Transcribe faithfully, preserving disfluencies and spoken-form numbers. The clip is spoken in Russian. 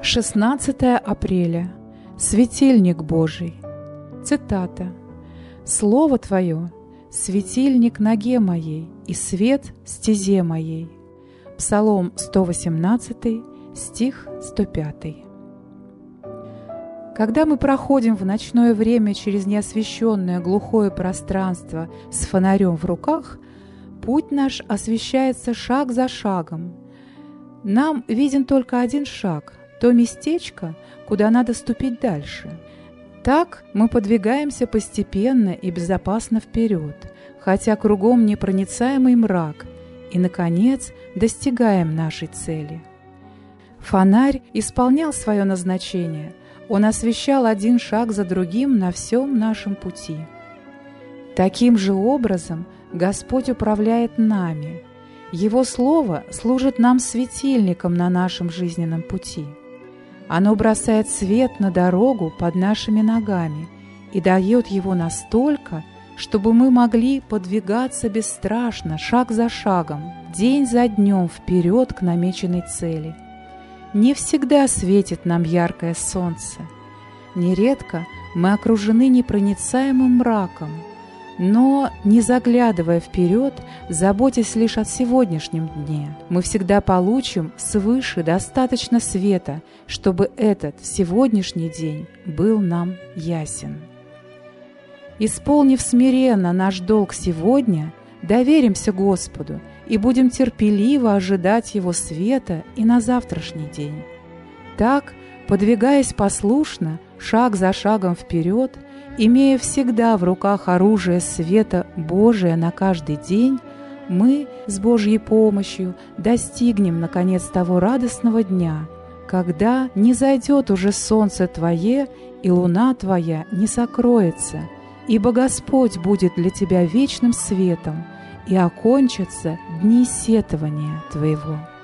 шестнадцатое апреля. Светильник Божий. Цитата. «Слово Твое – светильник ноге моей и свет стезе моей». Псалом сто восемнадцатый, стих сто пятый. Когда мы проходим в ночное время через неосвещенное глухое пространство с фонарем в руках, путь наш освещается шаг за шагом. Нам виден только один шаг, то местечко, куда надо ступить дальше. Так мы подвигаемся постепенно и безопасно вперед, хотя кругом непроницаемый мрак, и, наконец, достигаем нашей цели. Фонарь исполнял свое назначение. Он освещал один шаг за другим на всем нашем пути. Таким же образом Господь управляет нами. Его Слово служит нам светильником на нашем жизненном пути. Оно бросает свет на дорогу под нашими ногами и дает его настолько, чтобы мы могли подвигаться бесстрашно, шаг за шагом, день за днем вперед к намеченной цели. Не всегда светит нам яркое солнце. Нередко мы окружены непроницаемым мраком, но, не заглядывая вперед, заботясь лишь о сегодняшнем дне, мы всегда получим свыше достаточно света, чтобы этот сегодняшний день был нам ясен. Исполнив смиренно наш долг сегодня, доверимся Господу и будем терпеливо ожидать Его света и на завтрашний день. Так, подвигаясь послушно, шаг за шагом вперед, имея всегда в руках оружие света Божия на каждый день, мы с Божьей помощью достигнем, наконец, того радостного дня, когда не зайдет уже солнце Твое и луна Твоя не сокроется, ибо Господь будет для тебя вечным светом, и окончатся дни сетования твоего.